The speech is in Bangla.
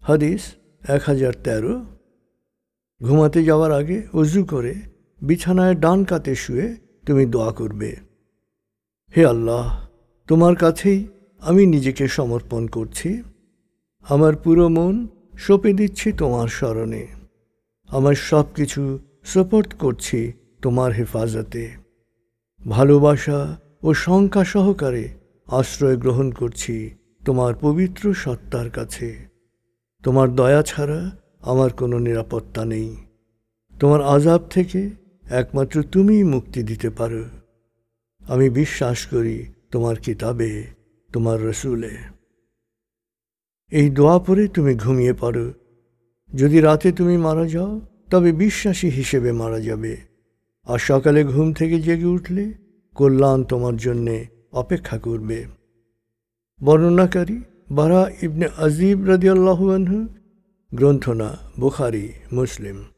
হাদিস 1013। ঘুমাতে যাওয়ার আগে ওযু করে বিছানায় ডান কাতে শুয়ে তুমি দোয়া করবে, হে আল্লাহ, তোমার কাছেই আমি নিজেকে সমর্পণ করছি। আমার পুরো মন সঁপে দিচ্ছি তোমার শরণে। আমার সব কিছু সুপর্দ করছি তোমার হেফাজতে। ভালোবাসা ও শঙ্কা সহকারে আশ্রয় গ্রহণ করছি তোমার পবিত্র সত্তার কাছে। তোমার দয়া ছাড়া আমার কোনো নিরাপত্তা নেই। তোমার আযাব থেকে একমাত্র তুমিই মুক্তি দিতে পারো। আমি বিশ্বাস করি তোমার কিতাবে, তোমার রসুলে। এই দোয়া পড়ে তুমি ঘুমিয়ে পড়ো। যদি রাতে তুমি মারা যাও তবে বিশ্বাসী হিসেবে মারা যাবে, আর সকালে ঘুম থেকে জেগে উঠলে কল্যাণ তোমার জন্যে অপেক্ষা করবে। বর্ণনাকারী বারা ইবনে আজিব রাদিয়াল্লাহু আনহু, গ্রন্থনা বুখারী, মুসলিম।